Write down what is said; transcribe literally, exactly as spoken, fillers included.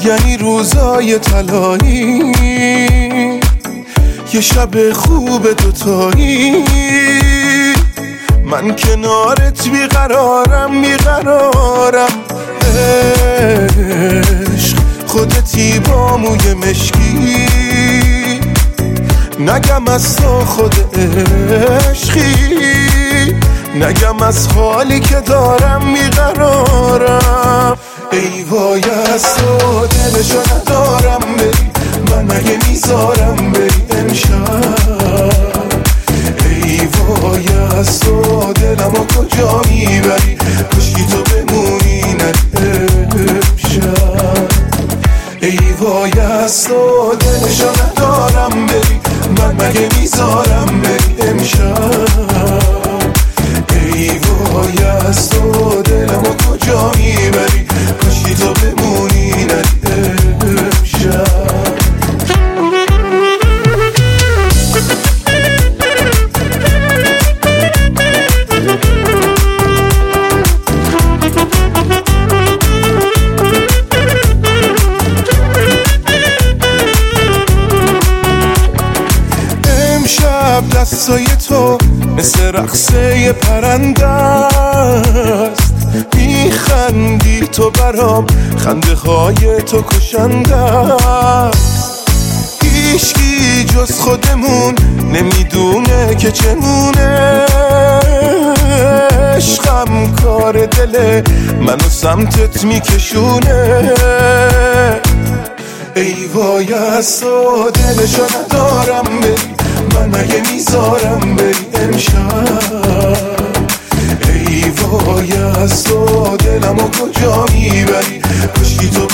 یعنی روزای طلایی، یه شب خوب دوتایی. من کنارت بیقرارم بیقرارم، عشق خودتی با موی مشکی، نگم از تو خود عشقی، نگم از حالی که دارم بیقرارم. ای وای از تو دلشو ندارم بری، من مگه میذارم بری امشب. ای وای از تو دلمو کجا میبری، کشکی تو بمونی نری امشب. ای وای از تو دلشو ندارم بری، من مگه میذارم بری امشب. ای وای از تو دلمو کجا میبری، کشکی تو بمونی نری امشب. دستای تو مثل رقصه پرنده است، میخندی تو برام، خنده های تو کشنده است. هیچکی جز خودمون نمیدونه که چمونه، عشقم کار دل منو سمتت میکشونه. ای وای از تو دلشو ندارم بری، من مگه میذارم بری امشب. ای وای از تو دلمو کجا میبری، کشکی تو